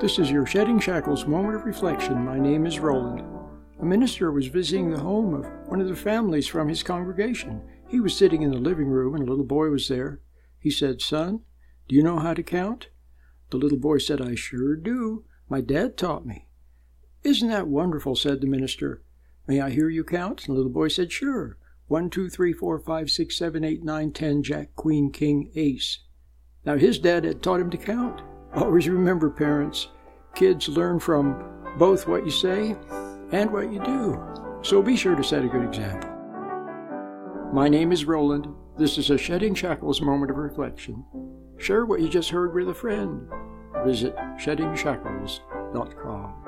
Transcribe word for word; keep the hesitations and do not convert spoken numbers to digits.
This is your Shedding Shackles moment of reflection. My name is Roland. A minister was visiting the home of one of the families from his congregation. He was sitting in the living room and a little boy was there. He said, "Son, do you know how to count?" The little boy said, "I sure do. My dad taught me." "Isn't that wonderful?" said the minister. "May I hear you count?" And the little boy said, "Sure. One, two, three, four, five, six, seven, eight, nine, ten, Jack, Queen, King, Ace." Now his dad had taught him to count. Always remember, parents, kids learn from both what you say and what you do. So be sure to set a good example. My name is Roland. This is a Shedding Shackles moment of reflection. Share what you just heard with a friend. Visit shedding shackles dot com.